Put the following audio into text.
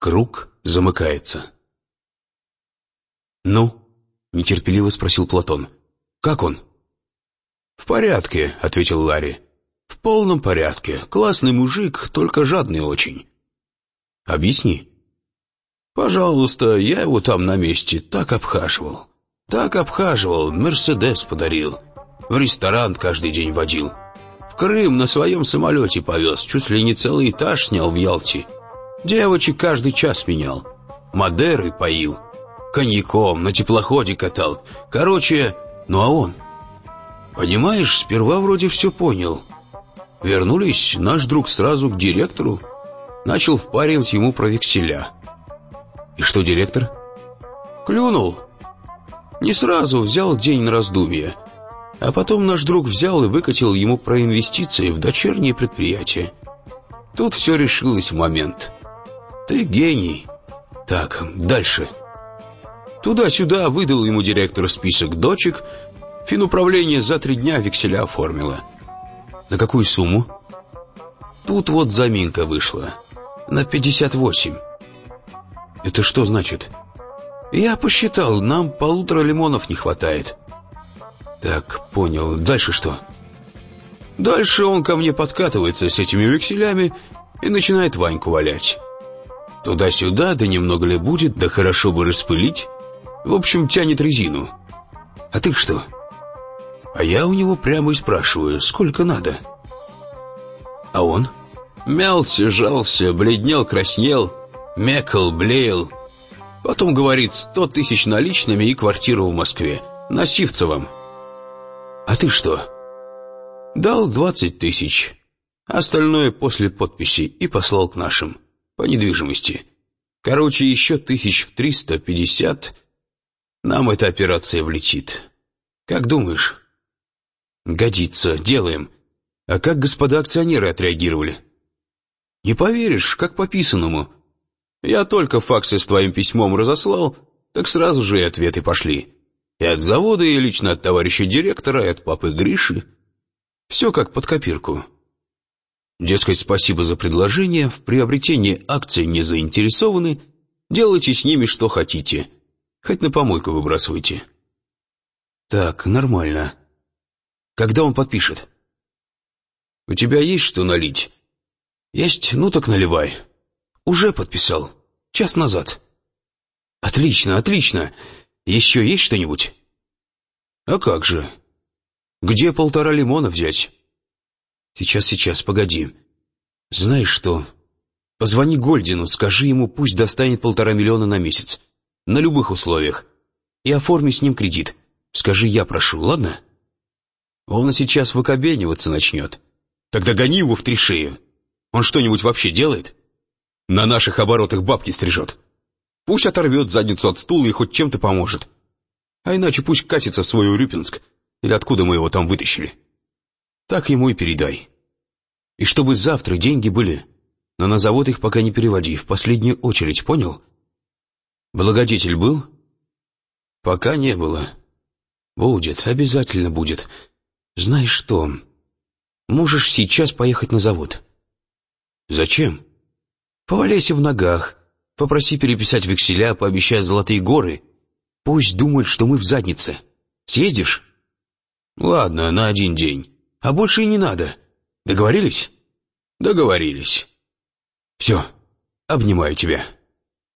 Круг замыкается. «Ну?» — нетерпеливо спросил Платон. «Как он?» «В порядке», — ответил Ларри. «В полном порядке. Классный мужик, только жадный очень». «Объясни». «Пожалуйста, я его там на месте так обхаживал. Так обхаживал, Мерседес подарил. В ресторан каждый день водил. В Крым на своем самолете повез, чуть ли не целый этаж снял в Ялте. Девочек каждый час менял. Мадерой поил. Коньяком на теплоходе катал. Короче, ну а он? Понимаешь, сперва вроде все понял. Вернулись, наш друг сразу к директору. Начал впаривать ему про векселя. И что директор? Клюнул. Не сразу, взял день на раздумье. А потом наш друг взял и выкатил ему про инвестиции в дочернее предприятие. Тут все решилось в момент. Ты гений. Так, дальше. Туда-сюда выдал ему директор список дочек. Финуправление за 3 дня векселя оформило. На какую сумму? Тут вот заминка вышла. На 58. Это что значит? Я посчитал, нам 1,5 лимонов не хватает. Так, понял. Дальше что? Дальше он ко мне подкатывается с этими векселями и начинает Ваньку валять. Туда-сюда, да немного ли будет, да хорошо бы распылить. В общем, тянет резину. А ты что? А я у него прямо и спрашиваю, сколько надо. А он? Мялся, жался, бледнел, краснел, мекал, блеял. Потом говорит, 100 000 наличными и квартиру в Москве, на Сивцевом. А ты что? Дал 20 000. Остальное после подписи и послал к нашим, по недвижимости. Короче, еще 350. Нам эта операция влетит. Как думаешь? Годится, делаем. А как господа акционеры отреагировали? Не поверишь, как по писанному. Я только факсы с твоим письмом разослал, так сразу же и ответы пошли. И от завода, и лично от товарища директора, и от папы Гриши. Все как под копирку. Дескать, спасибо за предложение, в приобретении акций не заинтересованы, делайте с ними что хотите, хоть на помойку выбрасывайте. Так, нормально. Когда он подпишет? У тебя есть что налить? Есть, ну так наливай. Уже подписал, час назад. Отлично, отлично. Еще есть что-нибудь? А как же? Где 1,5 лимона взять? Сейчас, погоди. Знаешь что? Позвони Гольдину, скажи ему, пусть достанет 1,5 миллиона на месяц. На любых условиях. И оформи с ним кредит. Скажи, я прошу, ладно? Он сейчас выкобениваться начнет. Тогда гони его в 3 шеи. Он что-нибудь вообще делает? На наших оборотах бабки стрижет. Пусть оторвет задницу от стула и хоть чем-то поможет. А иначе пусть катится в свой Урюпинск, или откуда мы его там вытащили. Так ему и передай. И чтобы завтра деньги были, но на завод их пока не переводи, в последнюю очередь, понял? Благодетель был? Пока не было. Будет, обязательно будет. Знаешь что, можешь сейчас поехать на завод. Зачем? Поваляйся в ногах, попроси переписать векселя, пообещай золотые горы. Пусть думают, что мы в заднице. Съездишь? Ладно, на 1 день. А больше и не надо. Договорились? Договорились. Все, обнимаю тебя.